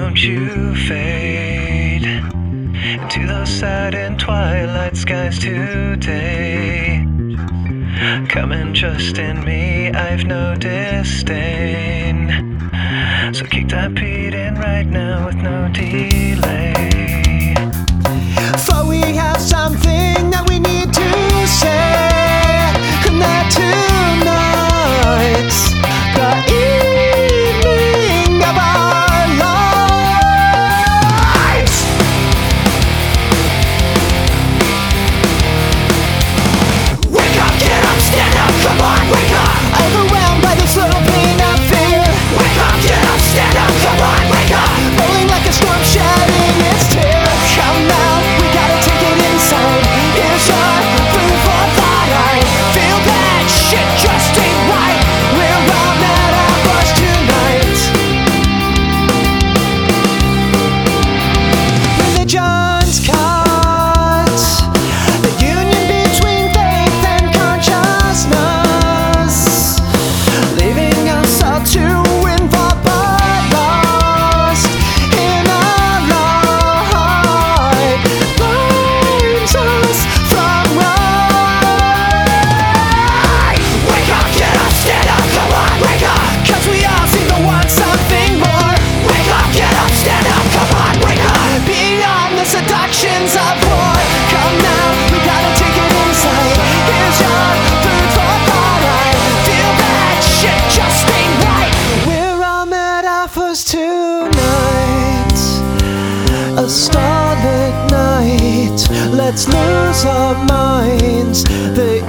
won't you fade into those sad and twilight skies today? Come and trust in me, I've no disdain. So kick that beat in right now with no delay. For we have something that we need to say, and that tonight's the evening of our lives. Wake up, get up, stand up, come on, wake up. Overwhelmed by this little pain of fear. Wake up, get up, stand up, come on, wake up. Rolling like a storm shedding its tear. Come now, we gotta take it inside. Here's your food for thought. I feel that shit just ain't right. We're all mad at us tonight. Religion's cut the union between faith and consciousness, leaving us all to involve but lost in a lie, blinds us from right. Wake up, get up, stand up, come on, wake up, 'cause we all seem to want something more. Wake up, get up, stand up, come on, wake up. Beyond the seductions of war, come now, we gotta take it inside. Here's your food for thought. I feel that shit just ain't right. We're all metaphors tonight, a starlit night. Let's lose our minds. The